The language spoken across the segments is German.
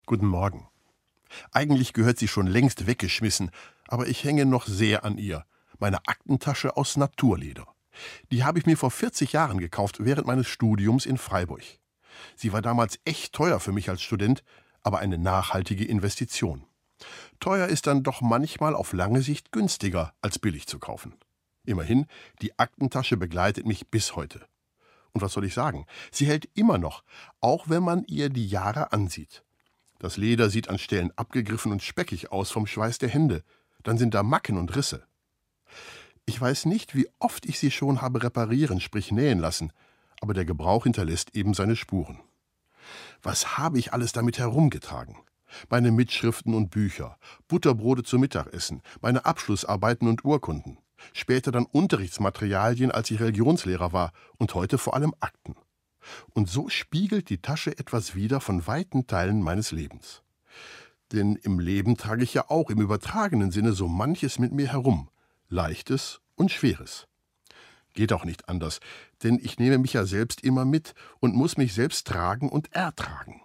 Guten Morgen. Eigentlich gehört sie schon längst weggeschmissen, aber ich hänge noch sehr an ihr. Meine Aktentasche aus Naturleder. Die habe ich mir vor 40 Jahren gekauft, während meines Studiums in Freiburg. Sie war damals echt teuer für mich als Student, aber eine nachhaltige Investition. Teuer ist dann doch manchmal auf lange Sicht günstiger, als billig zu kaufen. Immerhin, die Aktentasche begleitet mich bis heute. Und was soll ich sagen? Sie hält immer noch, auch wenn man ihr die Jahre ansieht. Das Leder sieht an Stellen abgegriffen und speckig aus vom Schweiß der Hände. Dann sind da Macken und Risse. Ich weiß nicht, wie oft ich sie schon habe reparieren, sprich nähen lassen, aber der Gebrauch hinterlässt eben seine Spuren. Was habe ich alles damit herumgetragen? Meine Mitschriften und Bücher, Butterbrote zum Mittagessen, meine Abschlussarbeiten und Urkunden, später dann Unterrichtsmaterialien, als ich Religionslehrer war, und heute vor allem Akten. Und so spiegelt die Tasche etwas wider von weiten Teilen meines Lebens. Denn im Leben trage ich ja auch im übertragenen Sinne so manches mit mir herum, Leichtes und Schweres. Geht auch nicht anders, denn ich nehme mich ja selbst immer mit und muss mich selbst tragen und ertragen.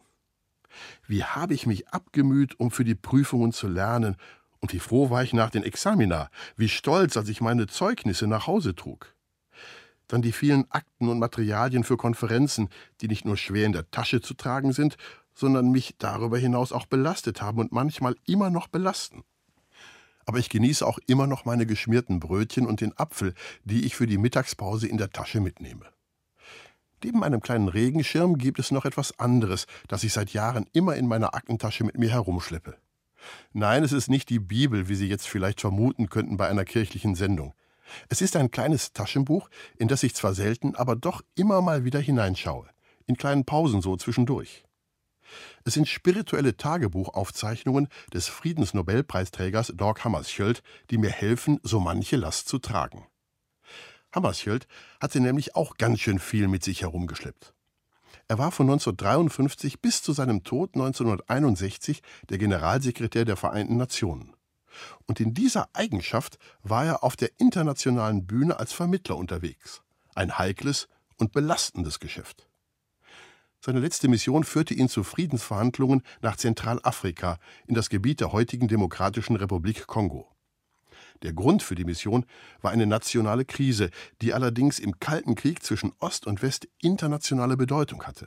Wie habe ich mich abgemüht, um für die Prüfungen zu lernen, und wie froh war ich nach den Examina, wie stolz, als ich meine Zeugnisse nach Hause trug. Dann die vielen Akten und Materialien für Konferenzen, die nicht nur schwer in der Tasche zu tragen sind, sondern mich darüber hinaus auch belastet haben und manchmal immer noch belasten. Aber ich genieße auch immer noch meine geschmierten Brötchen und den Apfel, die ich für die Mittagspause in der Tasche mitnehme. Neben einem kleinen Regenschirm gibt es noch etwas anderes, das ich seit Jahren immer in meiner Aktentasche mit mir herumschleppe. Nein, es ist nicht die Bibel, wie Sie jetzt vielleicht vermuten könnten bei einer kirchlichen Sendung. Es ist ein kleines Taschenbuch, in das ich zwar selten, aber doch immer mal wieder hineinschaue, in kleinen Pausen so zwischendurch. Es sind spirituelle Tagebuchaufzeichnungen des Friedensnobelpreisträgers Dag Hammarskjöld, die mir helfen, so manche Last zu tragen. Hammarskjöld hatte nämlich auch ganz schön viel mit sich herumgeschleppt. Er war von 1953 bis zu seinem Tod 1961 der Generalsekretär der Vereinten Nationen. Und in dieser Eigenschaft war er auf der internationalen Bühne als Vermittler unterwegs. Ein heikles und belastendes Geschäft. Seine letzte Mission führte ihn zu Friedensverhandlungen nach Zentralafrika, in das Gebiet der heutigen Demokratischen Republik Kongo. Der Grund für die Mission war eine nationale Krise, die allerdings im Kalten Krieg zwischen Ost und West internationale Bedeutung hatte.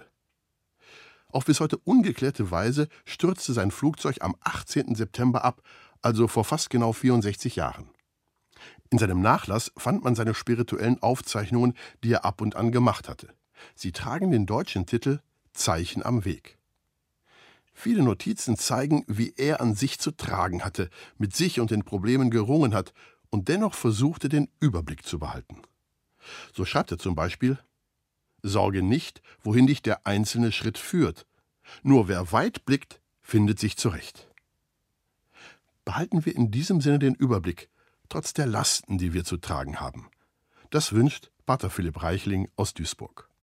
Auf bis heute ungeklärte Weise stürzte sein Flugzeug am 18. September ab, also vor fast genau 64 Jahren. In seinem Nachlass fand man seine spirituellen Aufzeichnungen, die er ab und an gemacht hatte. Sie tragen den deutschen Titel »Zeichen am Weg«. Viele Notizen zeigen, wie er an sich zu tragen hatte, mit sich und den Problemen gerungen hat und dennoch versuchte, den Überblick zu behalten. So schreibt er zum Beispiel: »Sorge nicht, wohin dich der einzelne Schritt führt. Nur wer weit blickt, findet sich zurecht.« Behalten wir in diesem Sinne den Überblick, trotz der Lasten, die wir zu tragen haben. Das wünscht Pater Philipp Reichling aus Duisburg.